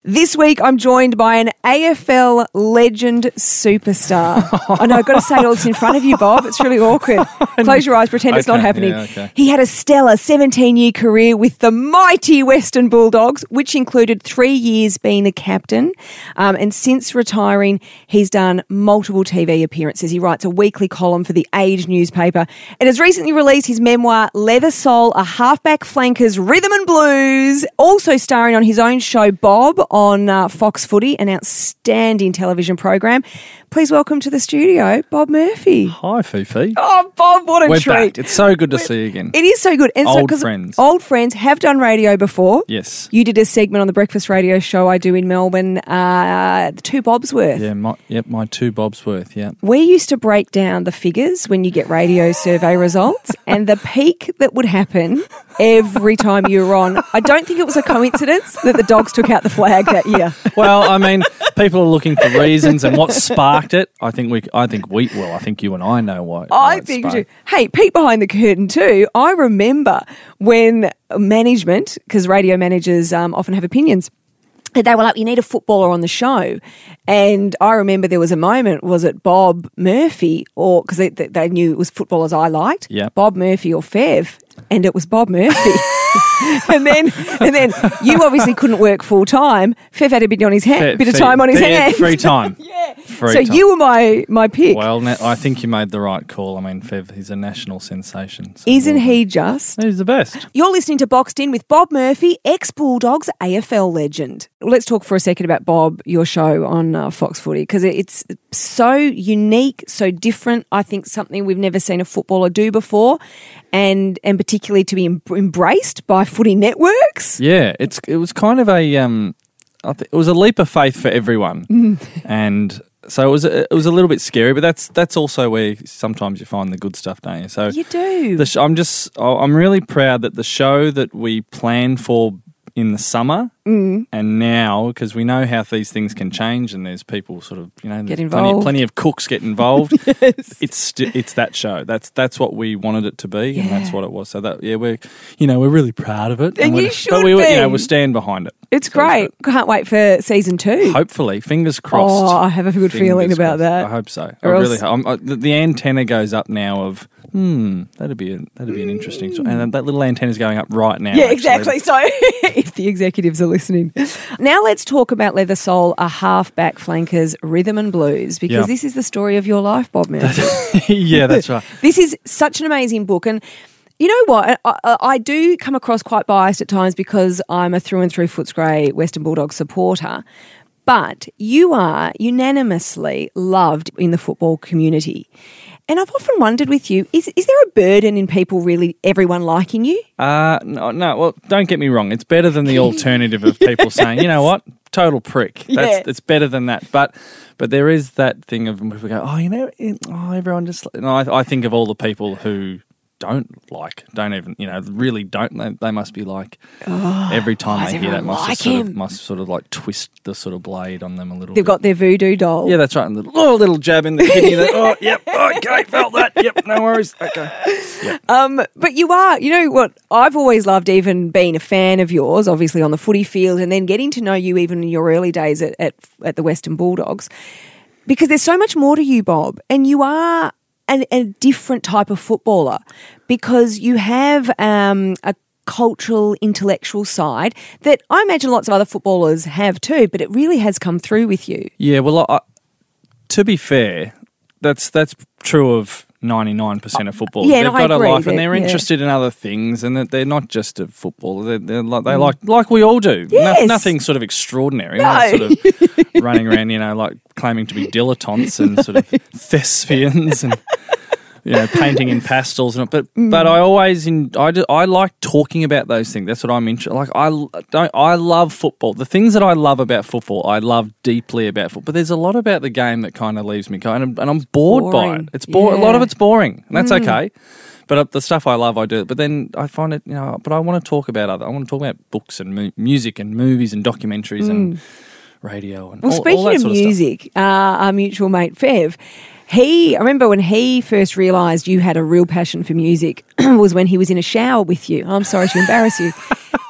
This week, I'm joined by an AFL legend superstar. I know, I've got to say all this in front of you, Bob. It's really awkward. Close your eyes, pretend it's not happening. Yeah, okay. He had a stellar 17-year career with the mighty Western Bulldogs, which included 3 years being the captain. And since retiring, he's done multiple TV appearances. He writes a weekly column for the Age newspaper and has recently released his memoir, Leather Soul, a halfback flanker's rhythm and blues, also starring on his own show, Bob, on Fox Footy, an outstanding television program. Please welcome to the studio, Bob Murphy. Hi, Fifi. Oh, Bob, what a We're treat. back. It's so good to see you again. It is so good. And Old 'cause friends. Old friends have done radio before. Yes. You did a segment on the breakfast radio show I do in Melbourne, the Two Bobs Worth. Yeah, my two bobs worth, yeah. We used to break down the figures when you get radio survey results and the peak that would happen every time you were on. I don't think it was a coincidence that the Dogs took out the flag that year. Well, I mean, people are looking for reasons and what sparked it. I think you and I know why. I think we do. Hey, peek behind the curtain too. I remember when management, because radio managers often have opinions, they were like, you need a footballer on the show. And I remember there was a moment, was it Bob Murphy, or because they knew it was footballers I liked, Yep. Bob Murphy or Fev, and it was Bob Murphy. and then you obviously couldn't work full time. Fev had a bit of time on his hands. Free time. Yeah. Free So time. you were my pick. Well, I think you made the right call. I mean, Fev, he's a national sensation. So Isn't he just? He's the best. You're listening to Boxed In with Bob Murphy, ex-Bulldogs AFL legend. Let's talk for a second about Bob, your show on Fox Footy, because it's so unique, so different. I think something we've never seen a footballer do before, and particularly to be embraced by footy networks. Yeah, it was kind of it was a leap of faith for everyone, and so it was a little bit scary. But that's also where sometimes you find the good stuff, don't you? So You do. I'm really proud that the show that we planned for in the summer and now, because we know how these things can change, and there's people sort of Get involved. plenty of cooks get involved. Yes. It's that show. That's what we wanted it to be, and that's what it was. So that we're really proud of it, And we're, you should but we be. we'll stand behind it. It's So great. Can't wait for season 2. Hopefully, fingers crossed. Oh, I have a good feeling about that. I hope so. Or I else- really hope. The antenna goes up now of that'd be an interesting, and that little antenna's going up right now. Yeah, actually. exactly. So if the executives are listening. Now let's talk about Leather Soul, a halfback flanker's rhythm and blues, because Yeah. this is the story of your life, Bob Murphy. Yeah, that's right. This is such an amazing book. And you know what? I do come across quite biased at times because I'm a through and through Footscray Western Bulldogs supporter. But you are unanimously loved in the football community. And I've often wondered with you, is there a burden in people really, everyone liking you? No. Well, don't get me wrong. It's better than the alternative of people saying, you know what, total prick. Yeah. It's better than that. But there is that thing of when people go, everyone just. I think of all the people who really don't. They must be like every time does they hear that everyone must sort of like twist the sort of blade on them a little. They've got their voodoo doll. Yeah, that's right. And a little jab in the kidney. Okay, felt that. Yep, no worries. Okay. Yep. But you are, you know what, I've always loved even being a fan of yours, obviously on the footy field, and then getting to know you even in your early days at the Western Bulldogs, because there's so much more to you, Bob, and you are a different type of footballer because you have a cultural, intellectual side that I imagine lots of other footballers have too, but it really has come through with you. Yeah, well, to be fair, that's true of 99% of footballers. Yeah, They've no, I got a agree. life, and they're Yeah. interested in other things, and that they're not just a footballer. They like we all do. Yes. Nothing sort of extraordinary. No. We're not sort of running around, like claiming to be dilettantes and sort of thespians and painting in pastels. But I always I like talking about those things. That's what I'm interested. Like I love football. The things that I love about football, I love deeply about football. But there's a lot about the game that kind of leaves me and I'm bored by it. It's boring. A lot of it's boring, and that's okay. But the stuff I love, I do. But then I find it, but I want to talk about I want to talk about books and music and movies and documentaries and radio and all that speaking sort of of music, our mutual mate Fev, I remember when he first realised you had a real passion for music was when he was in a shower with you. I'm sorry to embarrass you.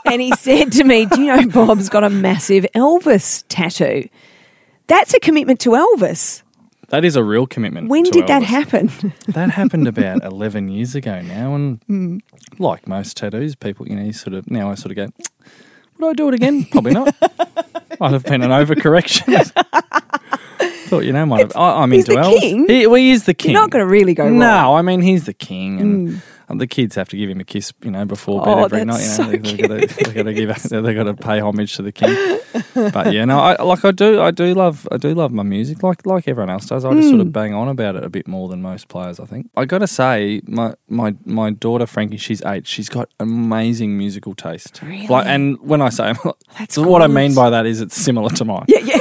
And he said to me, do you know Bob's got a massive Elvis tattoo? That's a commitment to Elvis. That is a real commitment. When to did that Elvis. happen? That happened about 11 years ago now, and like most tattoos, people, you know, I sort of go, would I do it again? Probably not. Might have been an overcorrection. Thought, you know, might have. I'm he's into the Elvis. king. He is the king. You're not going to really go wrong. No, I mean, he's the king, and the kids have to give him a kiss, you know, before bed every night. You know, they've got to pay homage to the king. But yeah, no, I do love my music, like everyone else does. I just sort of bang on about it a bit more than most players, I think. I got to say, my daughter Frankie, she's 8. She's got amazing musical taste. Really? And when I say That's what I good. mean by that is it's similar to mine. Yeah.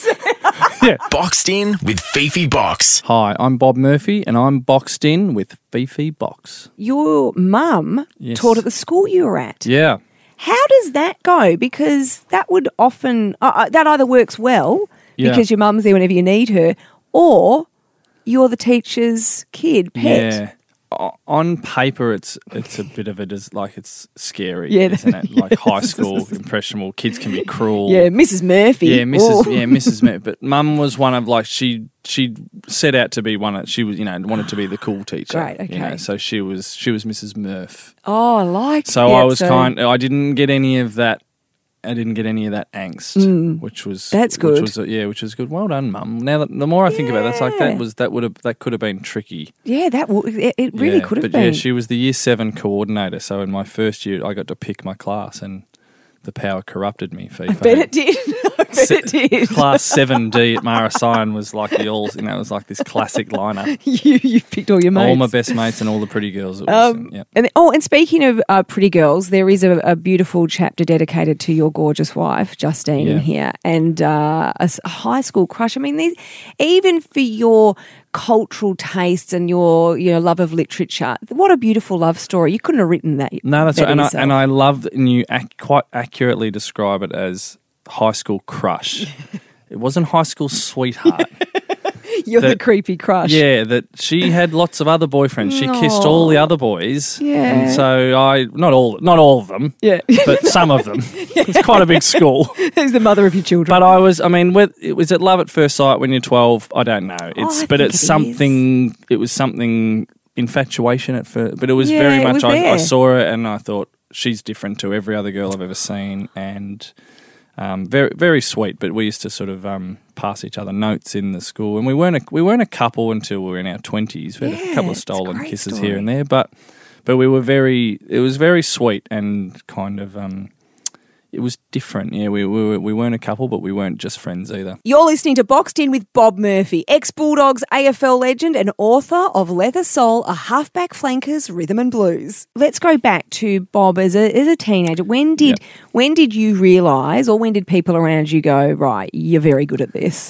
Yeah. Boxed in with Fifi Box. Hi, I'm Bob Murphy, and I'm boxed in with Fifi Box. Your mum Yes. taught at the school you were at. Yeah. How does that go? Because that would often, that either works well Yeah. because your mum's there whenever you need her, or you're the teacher's kid, pet. Yeah. On paper, it's a bit of it's scary, Yeah, isn't it? Like high school, impressionable kids can be cruel. Yeah, Mrs. Murphy. Yeah, Oh. Mrs. Murphy. But Mum was one of she set out to be she was, you know, wanted to be the cool teacher. Great, okay. You know, so she was Mrs. Murph. Oh, I like So yeah, I was I didn't get any of that. I didn't get any of that angst, which was That's good. Which was good. Well done, Mum. Now that the more I think about it, it's like Yeah. that could have been tricky. Yeah, it really Yeah, could have but been. yeah, she was the year 7 coordinator. So in my first year, I got to pick my class, and the power corrupted me. I bet it did. I bet it did. Class 7D at Marasign was like it was like this classic lineup. You picked all your mates. All my best mates and all the pretty girls. It was, yeah. And speaking of pretty girls, there is a beautiful chapter dedicated to your gorgeous wife, Justine, in here, and a high school crush. I mean, even for your cultural tastes and your love of literature, what a beautiful love story. You couldn't have written that. No, that's right. yourself. And I love that you quite accurately describe it as high school crush. It wasn't high school sweetheart. You're the creepy crush. Yeah, that she had lots of other boyfriends. She kissed all the other boys. Yeah. And so not all of them. Yeah. But some of them. It's quite a big school. Who's the mother of your children? But was it love at first sight when you're 12? I don't know. It was something infatuation at first, but it was very it much was I there. saw her and I thought she's different to every other girl I've ever seen, and very, very sweet. But we used to sort of pass each other notes in the school, and we weren't a couple until we were in our 20s. We had a couple of it's a stolen great kisses story. here and there, but we were it was very sweet and kind of it was different. Yeah, we weren't a couple, but we weren't just friends either. You're listening to Boxed In with Bob Murphy, ex-Bulldogs AFL legend and author of Leather Soul, a halfback flanker's rhythm and blues. Let's go back to Bob as a teenager. When did you realise, or when did people around you go, right, you're very good at this?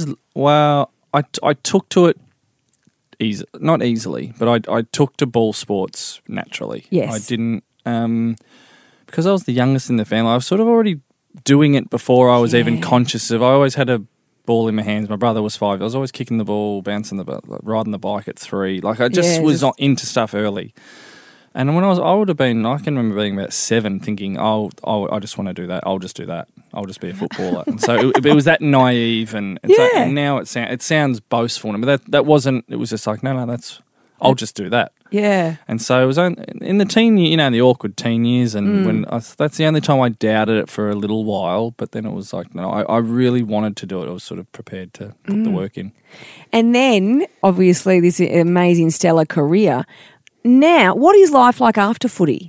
I took to it not easily, but I took to ball sports naturally. Yes. I didn't because I was the youngest in the family. I was sort of already doing it before I was even conscious of. I always had a ball in my hands. My brother was 5. I was always kicking the ball, bouncing riding the bike at 3. Like I just was not into stuff early. And when I can remember being about 7 thinking, I just want to do that. I'll just do that. I'll just be a footballer. And so it was that naive and now it sounds boastful. But that wasn't, it was just like, no, I'll just do that. Yeah. And so it was in the teen year, the awkward teen years, and that's the only time I doubted it for a little while. But then it was like, no, I really wanted to do it. I was sort of prepared to put the work in. And then, obviously, this amazing stellar career. Now, what is life like after footy?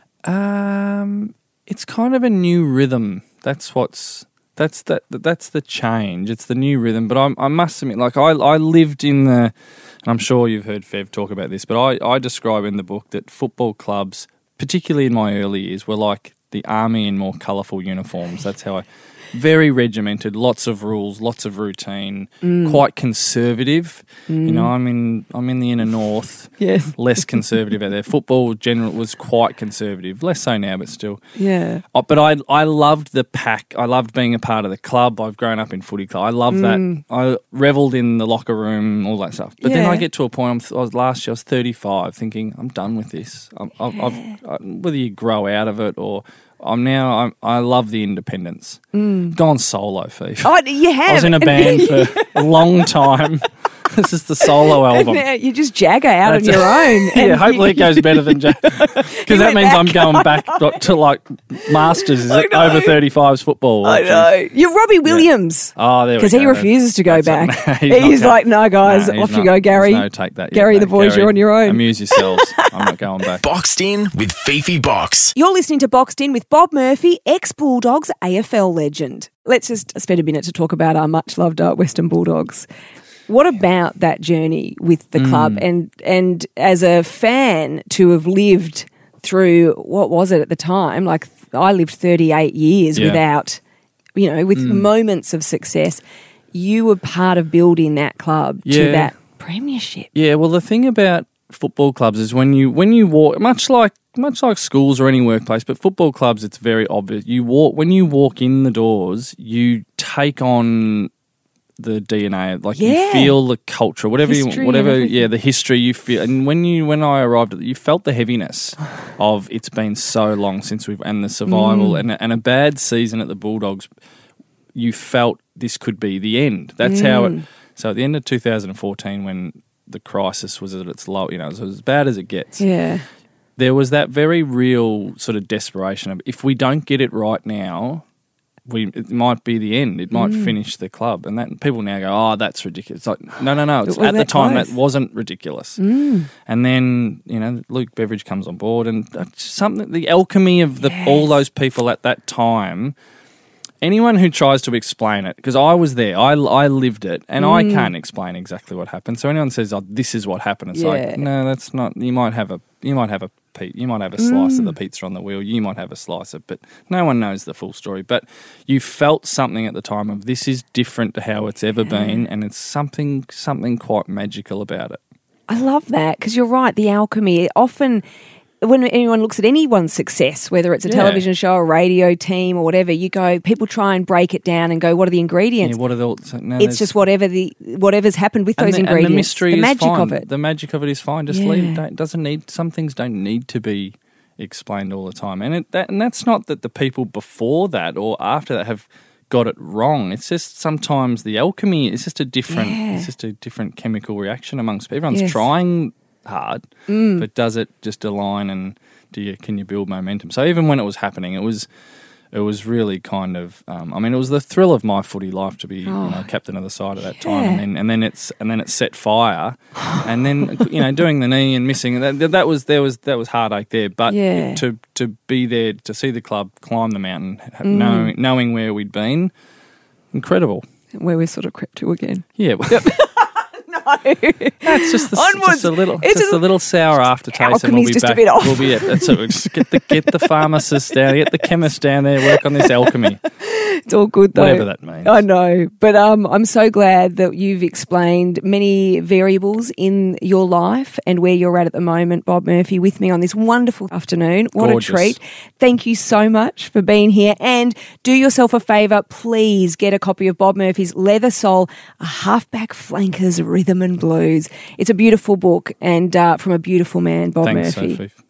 It's kind of a new rhythm. That's the change. It's the new rhythm. But I must admit, like I lived in the. And I'm sure you've heard Fev talk about this, but I describe in the book that football clubs, particularly in my early years, were like the army in more colourful uniforms. That's how very regimented, lots of rules, lots of routine, quite conservative. I'm in the inner north. Yes. Less conservative out there. Football general was quite conservative, less so now, but still. Yeah. But I loved the pack. I loved being a part of the club. I've grown up in footy club. I love that. I revelled in the locker room, all that stuff. But then I get to a point. Last year I was 35, thinking I'm done with this. Whether you grow out of it or I love the independence. Gone solo, Fief. Oh, you have. I was in a band for a long time. This is the solo album. Now you just Jagger out on your own. Yeah, hopefully it goes better than Jagger. Because that means I'm going back to like Masters. Is it over 35s football? I know. You're Robbie Williams. Oh, there we go. Because he refises to go back. He's not like, no, guys, off you go, Gary. No, take that. Gary, the boys, you're on your own. Amuse yourselves. I'm not going back. Boxed In with Fifi Box. You're listening to Boxed In with Bob Murphy, ex-Bulldogs AFL legend. Let's just spend a minute to talk about our much-loved Western Bulldogs. What about that journey with the club and as a fan to have lived through, what was it at the time? Like I lived 38 years without, with moments of success. You were part of building that club to that premiership. Yeah, well, the thing about football clubs is when you walk, much like schools or any workplace, but football clubs, it's very obvious. When you walk in the doors, you take on the DNA, like you feel the culture, the history you feel. And when I arrived, you felt the heaviness of it's been so long since and the survival and a bad season at the Bulldogs. You felt this could be the end. That's how it. So at the end of 2014, when the crisis was at its low, it was as bad as it gets. Yeah, there was that very real sort of desperation of if we don't get it right now, it might be the end. It might finish the club. And that people now go, oh, that's ridiculous. It's like, no. It's at the time that wasn't ridiculous. And then, Luke Beveridge comes on board and the alchemy of all those people at that time, anyone who tries to explain it, because I was there, I lived it, and I can't explain exactly what happened. So anyone says, oh, this is what happened. It's like, no, that's not. You might have a slice of the pizza on the wheel. You might have a slice of, but no one knows the full story. But you felt something at the time of this is different to how it's ever been, and it's something quite magical about it. I love that because you're right. The alchemy often. When anyone looks at anyone's success, whether it's a television show, a radio team, or whatever, people try and break it down and go, "What are the ingredients?" Yeah, what are the? It's just whatever's happened with those ingredients. And the mystery is magic fine. of it. The magic of it is fine. Just leave it. It doesn't need. Some things don't need to be explained all the time, and that's not that the people before that or after that have got it wrong. It's just sometimes the alchemy. It's just a different. It's just a different chemical reaction amongst people. Everyone's trying hard, but does it just align and can you build momentum? So even when it was happening, it was really kind of it was the thrill of my footy life to be captain of the side at that time, and then it set fire, and then doing the knee and missing that was heartache there, but to be there to see the club climb the mountain, knowing where we'd been, incredible. Where we sort of crept to again. Yeah. That's just a little sour aftertaste, and we'll be back. We'll be just get the pharmacist down, get the chemist down there, work on this alchemy. It's all good though. Whatever that means. I know, but I'm so glad that you've explained many variables in your life and where you're at the moment, Bob Murphy, with me on this wonderful afternoon. What Gorgeous. A treat! Thank you so much for being here, and do yourself a favour, please get a copy of Bob Murphy's Leather Soul, a halfback flanker's rhythm and blues. It's a beautiful book and from a beautiful man, Bob Thanks, Murphy. Sophie.